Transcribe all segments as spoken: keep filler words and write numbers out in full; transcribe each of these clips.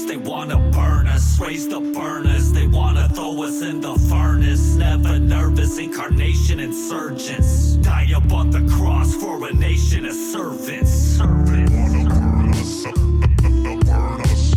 They wanna burn us, raise the burners. They wanna throw us in the furnace. Never nervous, incarnation insurgents. Die up on the cross for a nation of servants. Servants. They wanna burn us, uh, uh, uh, burn us,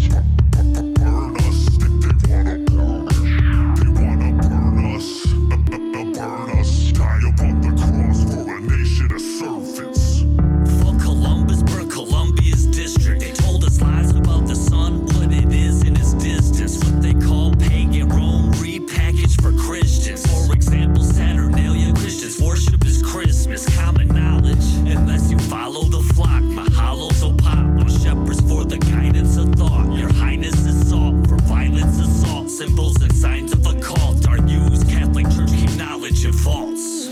burn us. They wanna burn us. They wanna burn us, uh, uh, uh, burn us. Die up on the cross for a nation of servants. Fuck Columbus, burn Columbia's district. They told us lies about the sun, what it is in its distance. What they call pagan Rome, repackaged for Christians. For example, Saturnalia, Christians worship is Christmas. Common knowledge, unless you follow the flock. Mahalos will pop on shepherds for the guidance of thought. Your highness is salt for violence, assault. Symbols and signs of a cult are used. Catholic Church keep knowledge and false.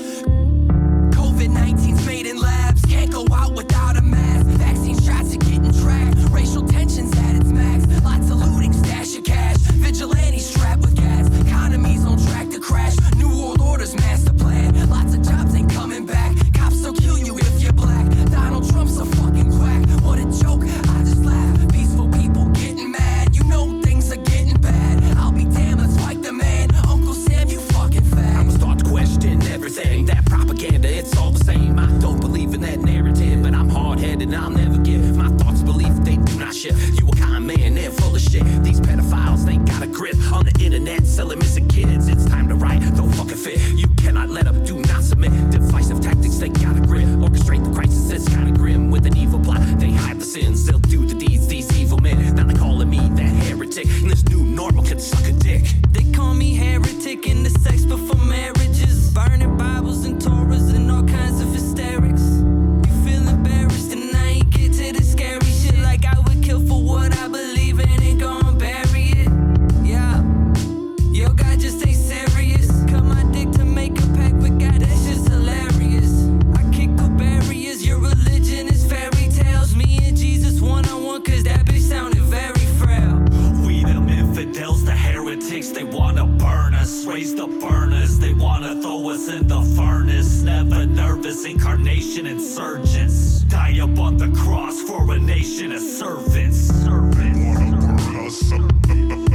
COVID nineteen's made in labs. Can't go out without a mask. Vaccine shots are getting tracked. Racial tensions at its max. Lots of looting, stash of cash. Vigilantes strapped with gas. Economy's on track to crash. New world order's master plan. Lots of jobs ain't coming back. Cops will kill you if you're black. Donald Trump's a fucking quack. What a joke, I just laugh. Peaceful people getting mad. You know things are getting bad. I'll be damned, let's fight the man. Uncle Sam, you fucking fag. I'ma start to question everything. That propaganda, it's all the same. I don't believe in that narrative, but I'm hard-headed and I'll never give my thoughts belief. They do not shift. You a kind man, they're full of shit. These pedophiles, they got a grip on the internet, selling missing kids. It's time to write, don't fucking fit. You cannot let up, do not submit. Divisive tactics, they got a grip. Orchestrate the crisis, it's kinda grim. With an evil plot, they hide the sins. They'll do the deeds, these evil men. Now they're calling me that heretic, and this new normal can suck a dick. They call me heretic in the sex before marriages. Burning Bibles and Torahs and all kinds of hysterics. You feel embarrassed and I ain't get to the scary shit. Like I would kill for what I believe in and go and bury it. Yeah, yo, God just ain't serious. Cut my dick to make a pact with God, that's just hilarious. I kick the barriers, your religion is fairy tales. Me and Jesus one-on-one, cause that bitch sounded very frail. We them infidels, the heretics. They wanna burn us, raise the burners. They wanna throw us in the furnace. Never nervous, incarnation insurgents. Die up on the cross for a nation of servants. Servants. They wanna burn us, uh, uh, uh,